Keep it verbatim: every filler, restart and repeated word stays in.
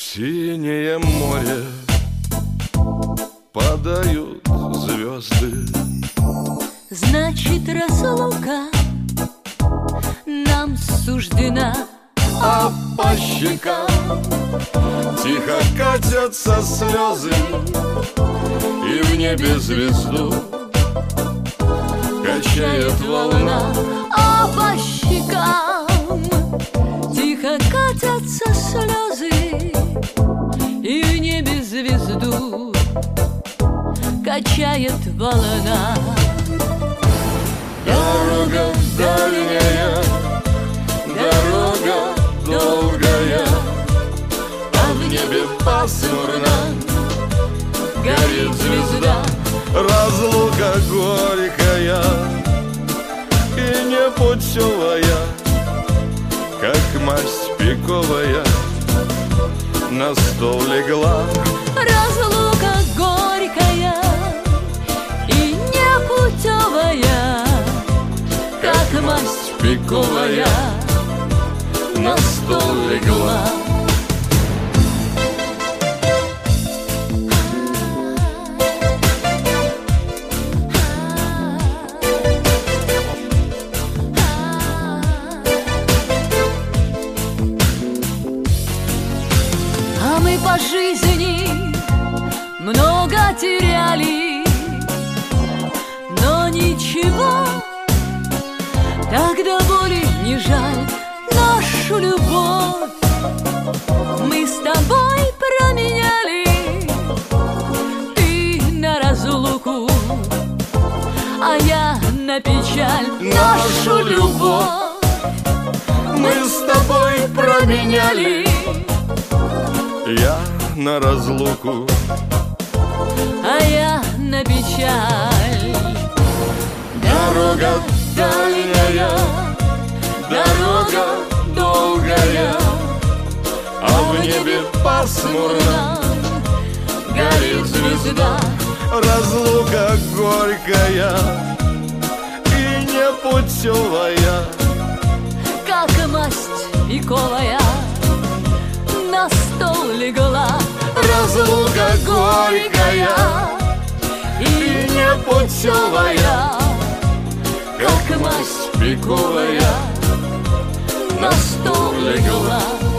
синее море падают звезды. Значит, разлука нам суждена, а по щекам тихо катятся слезы, и в небе звезду качает волна. а по щекам тихо катятся слезы, и в небе звезду качает волна. Дорога дальняя, дорога долгая, а в небе пасмурно горит звезда. Разлука горькая и непутевая, как масть пиковая, на стол легла. Разлука горькая и непутевая, как масть пиковая, на стол легла. А мы по жизни много теряли, но ничего, тогда боли не жаль. Нашу любовь мы с тобой променяли, ты на разлуку, а я на печаль. Нашу любовь мы с тобой променяли, я на разлуку, а я на печаль. Дорога дальняя, дорога долгая, а в небе пасмурно горит звезда. Разлука горькая и непутевая, как масть пиковая, на стол легла. разлука горькая и непутевая, как масть пиковая, на стол легла.